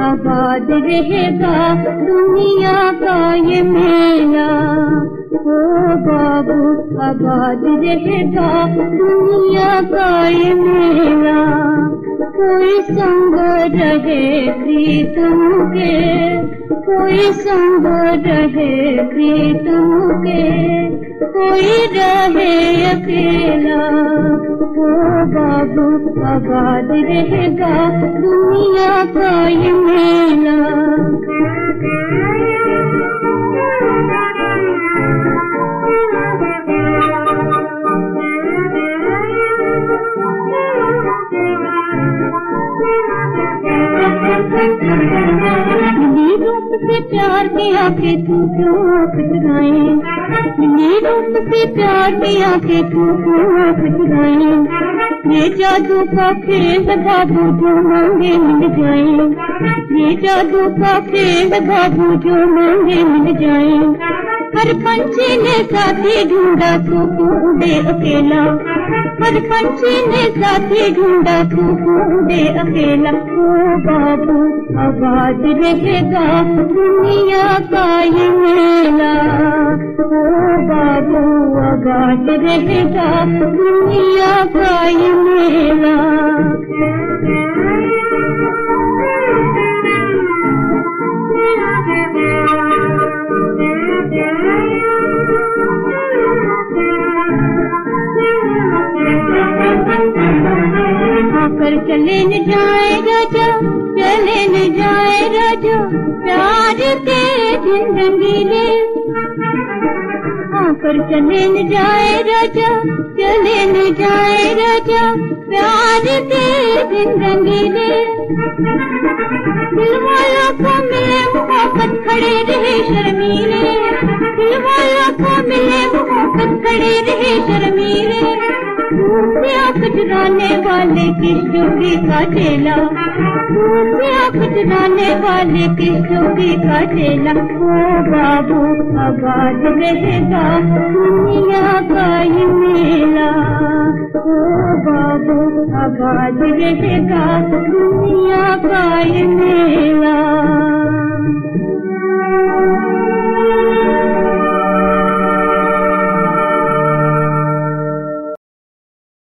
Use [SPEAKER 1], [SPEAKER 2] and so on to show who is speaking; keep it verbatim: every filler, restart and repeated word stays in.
[SPEAKER 1] आबाद रहेगा दुनिया का ये मेला। ओ बाबू आबाद रहेगा दुनिया का ये मेला। कोई संग रहे प्रीतम के, कोई संग रहे प्रीतम के, कोई रहे अकेला। ओ बाबू आबाद रहेगा दुनिया का ये मेला। रूप से प्यार किया के तू क्यों खिचगाए, रूप से प्यार किया के तू क्यों खिचगाए। ये जादू का खेल बाबू जो मांगे मिल जाए, ये जादू का खेल बाबू जो मांगे मिल जाए। हर पंछी ने साथी ढूंढा तू उड़े अकेला, हर पंछी ने साथी ढूंढा तू उड़े अकेला। ओ बाबू आबाद रहेगा दुनिया का ये मेला। ओ बाबू आबाद रहेगा दुनिया का ये मेला। आकर चले न जाए राजा, चले न जाए राजा, प्यार के दिन रंगीले। आकर चले न जाए राजा, चले न जाए राजा, प्यार के दिन रंगीले। दिल वालों को मिले मोहब्बत खड़े रहे शर्मीले, दिल वालों को मिले मोहब्बत खड़े रहे शर्मीले। से आँख चुराने वाले किस जोगी का चेला, से आँख चुराने वाले किस जोगी का चेला। ओ बाबू आबाद रहेगा दुनिया का ये मेला। ओ बाबू आबाद रहेगा दुनिया का ये मेला।